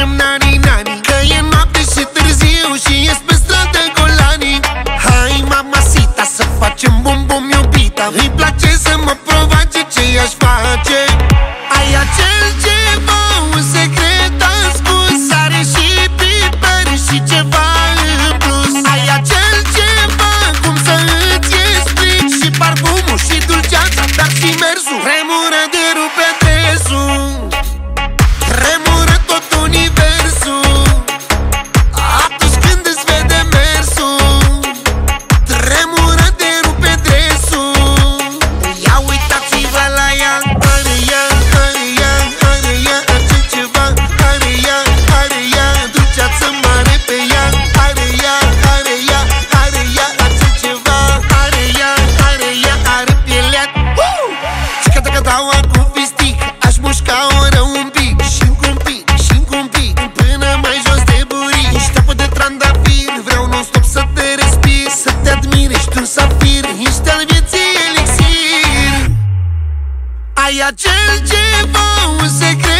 facem nani-nani, că e noapte și târziu și ies pe stradă golanii. Hai mamacita să facem bum-bum iubita, îi place să mă provoace, ce i-aș face? Ai acel ceva, un secret ascuns, are și piper și ceva în plus. Ai acel ceva, cum să îți explic, și parfumul și dulceața, dar și mersul. Tremură de rupe dresul, tremură tot universul atunci când îți vede mersul. Tremură de rupe dresul. Ia uitați-vă la ea, are ea, are ea, are ea acel ceva, are ea, are ea dulceață mare pe ea, are ea, are ea, are ea acel ceva, are ea, are ea, are pielea. Și că dau acum fistic, aș mușca-o rău un pic, și-ncă un pic, și-ncă un pic, până mai jos de buric. Ești apă de trandafir, vreau non-stop să te respir, să te admir, ești un safir, ești al vieții elixir. Ai acel ceva, un secret